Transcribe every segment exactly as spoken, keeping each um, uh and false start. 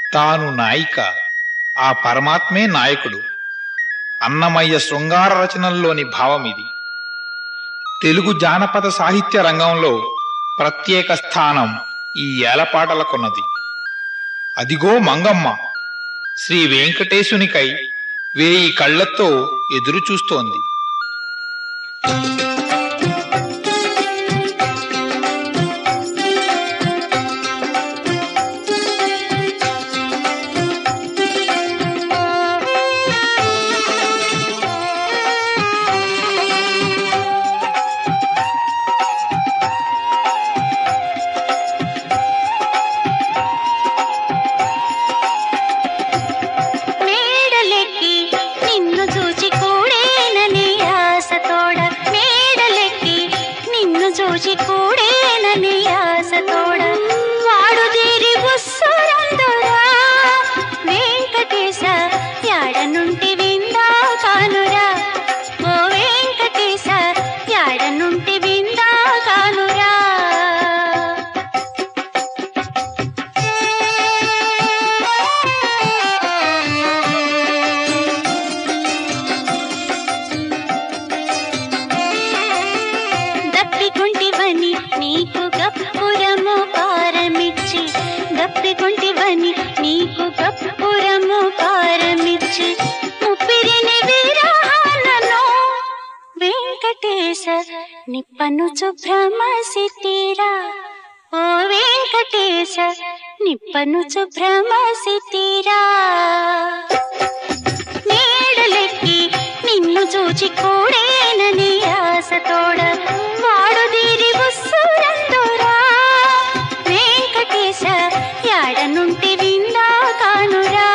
తాను నాయిక, ఆ పరమాత్మే నాయకుడు. అన్నమయ్య శృంగార రచనల్లోని భావమిది. తెలుగు జానపద సాహిత్య రంగంలో ప్రత్యేక స్థానం ఈ ఏలపాటలకున్నది. అదిగో మంగమ్మ శ్రీ వెంకటేశునికై వేయి కళ్లతో ఎదురు చూస్తోంది. నీకు గప్పురము పారమిచ్చి దప్పికొంటివని నీకు గప్పురము పారమిచ్చి ముప్పిరిని విరహానను వెంకటేశ నిప్పనుచు భ్రమసితీరా. ఓ వెంకటేశ నిప్పనుచు భ్రమసితీరా. మేడలెక్కి నిన్ను చూచి కూడేనని ఆశతోడ వాడు దీరి వస్తురందురా. వెంకటేశ యాడనుంటి విందా కానురా.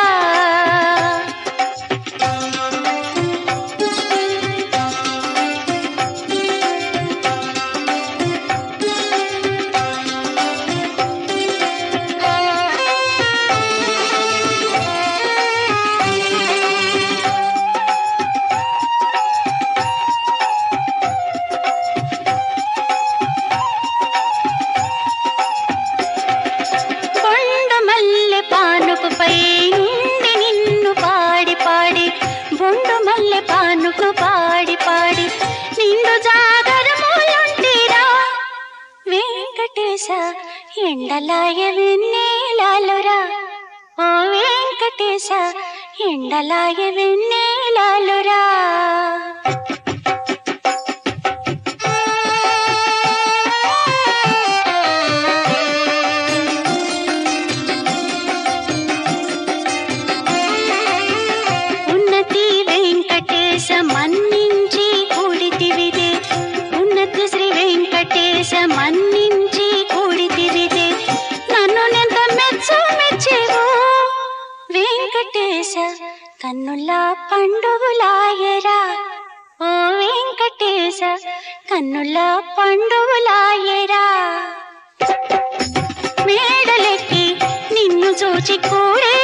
పై నుండి నిన్ను పాడి పాడి బొండు మల్లె పానుకు పాడి పాడి నిండు జాగరములుంటిరా. వెంకటేశ ఎండలాయ వెన్నెలాలురా. ఓ వెంకటేశ ఎండలాయ వెన్నెలాలురా. మన్నించి కూడితివిదే ఉన్నతి శ్రీ వెంకటేశ మన్నించి కూడితివిదే నన్ను నెంత మెచ్చు మెచ్చేవో వెంకటేశ కన్నుల పండువులాయరా. ఓ వెంకటేశ కన్నుల పండువులాయరా. మేడలెక్కి నిన్ను చూచి కూడే